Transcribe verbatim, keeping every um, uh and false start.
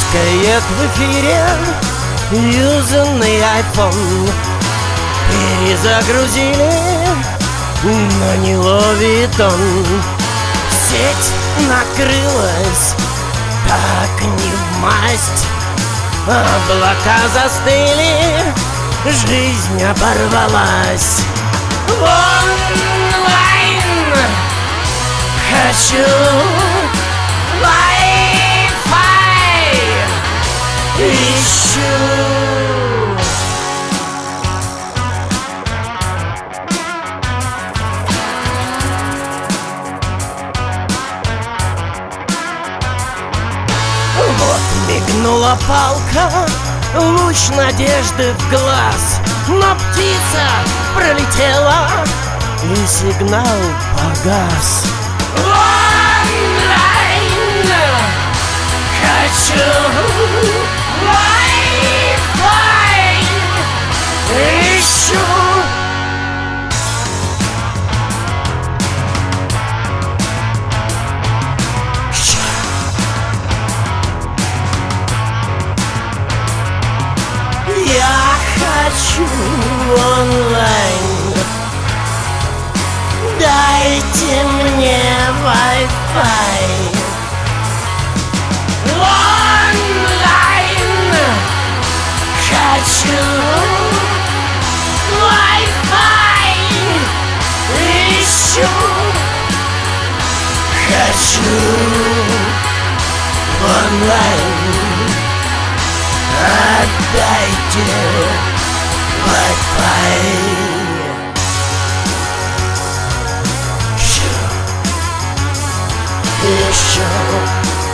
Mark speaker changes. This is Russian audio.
Speaker 1: Щелкает в эфире юзанный айфон. Перезагрузили, но не ловит он. Сеть накрылась, так не в масть. Облака застыли, жизнь оборвалась. Онлайн хочу, Wi-Fi ищу. Вот мигнула палка, луч надежды в глаз, но птица пролетела, и сигнал погас. Онлайн хочу, Wi-Fi ищу. Я хочу онлайн, дайте мне Wi-Fi. Онлайн хочу, Wi-Fi ищу. Хочу онлайн, отдайте Wi-Fi. Еще, еще.